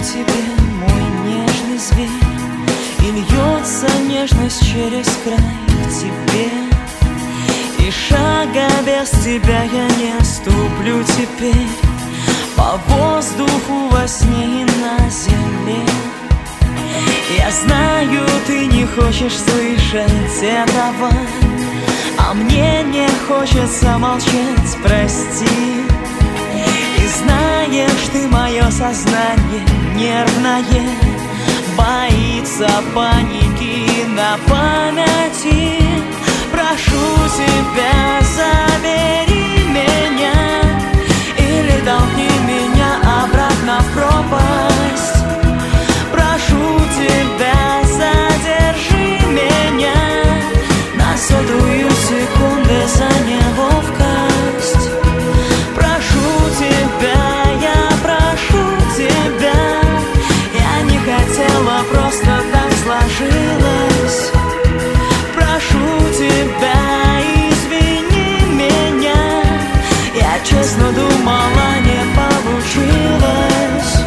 тебе, мой нежный зверь, и льется нежность через край к тебе. И шага без тебя я не ступлю теперь по воздуху, во сне и на земле. Я знаю, ты не хочешь слышать этого, а мне не хочется молчать, прости. И знаешь, ты мое сознание нервное боится паники на памяти. Прошу тебя, забери меня или толкни меня обратно в пропасть. Прошу тебя, задержи меня на сотую секунды за неловкость. Прошу тебя, я прошу тебя, я не хотела, просто так сложилось. Прошу тебя, извини меня, я честно думала, не получилось.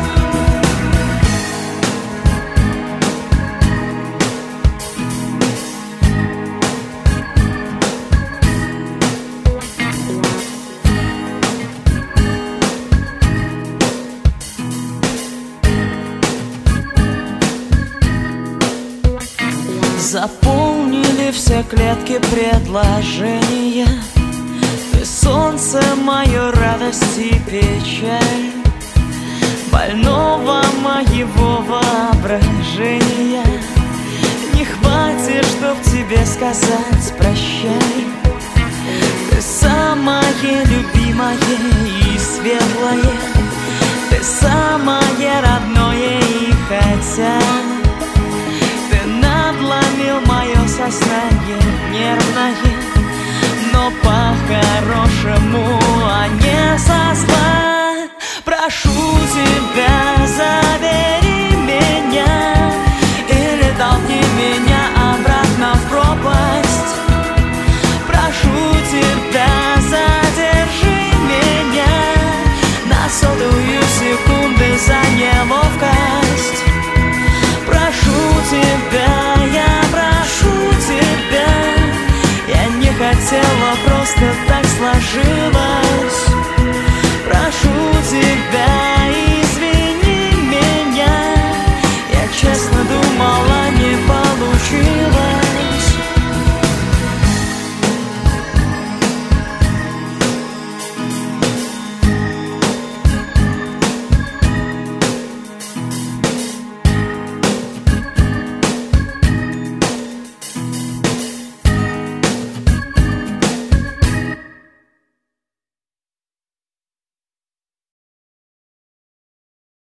Заполнили все клетки предложения. Ты солнце, мое радость и печаль больного моего воображения. Не хватит, чтоб тебе сказать прощай. Ты самое любимое и светлое, ты самое родное, и хотя надломил мое сознание нервное, но по-хорошему, а не со зла. Прошу тебя, забери меня или толкни меня обратно в пропасть. Прошу тебя, задержи меня на сотую секунды за неловкость. Прошу тебя, я прошу тебя, я не хотела, просто так сложилось. Прошу тебя, извини меня, я честно думала,